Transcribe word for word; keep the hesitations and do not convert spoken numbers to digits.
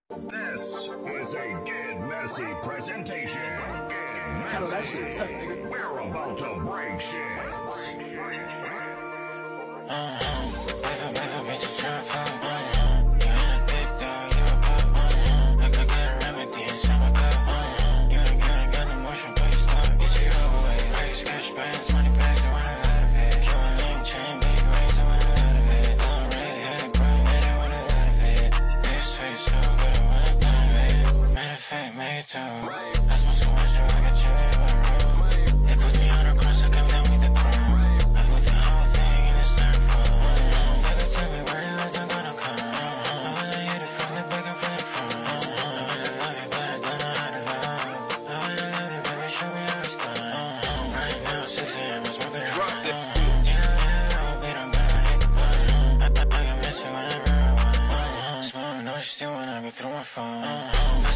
This is a Get Messy presentation. Get That shit Messy. tough, nigga. We're about to break shit. I smoke so much, so I got chill in my room. They put me on a cross, I come down with the crown. I put the whole thing in a styrofoam. Baby, tell me where you at, I'm gonna come. I wanna hit it from the back and from the front. I wanna love you, but I don't know how to love. I wanna love you, baby, show me how it's done. Right now, six a m, I'm smoking a Drop this blunt. You know, in a little bit, I'm gonna hit the button. I, I, I can miss it whenever I want. Smoke, no, she still wanna go through my phone.